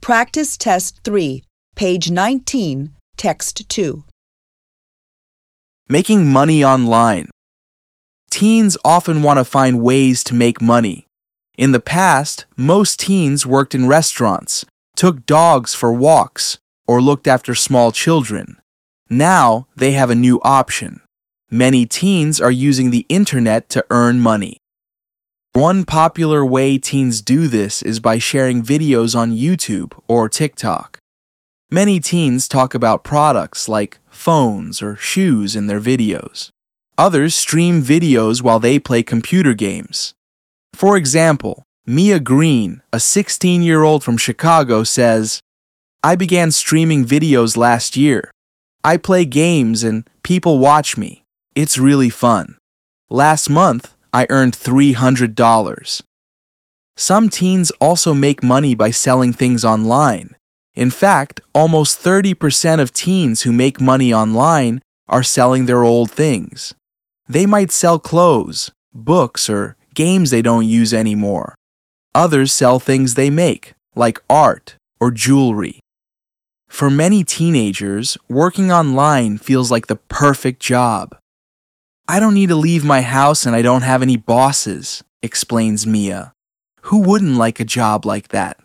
Practice Test 3, page 19, text 2. Making money online. Teens often want to find ways to make money. In the past, most teens worked in restaurants, took dogs for walks, or looked after small children. Now, they have a new option. Many teens are using the internet to earn money. One popular way teens do this is by sharing videos on YouTube or TikTok. Many teens talk about products like phones or shoes in their videos. Others stream videos while they play computer games. For example, Mia Green, a 16-year-old from Chicago, says, "I began streaming videos last year. I play games and people watch me. It's really fun. Last month, I earned $300. Some teens also make money by selling things online. In fact, almost 30% of teens who make money online are selling their old things. They might sell clothes, books, or games they don't use anymore. Others sell things they make, like art or jewelry. For many teenagers, working online feels like the perfect job. "I don't need to leave my house and I don't have any bosses," explains Mia. Who wouldn't like a job like that?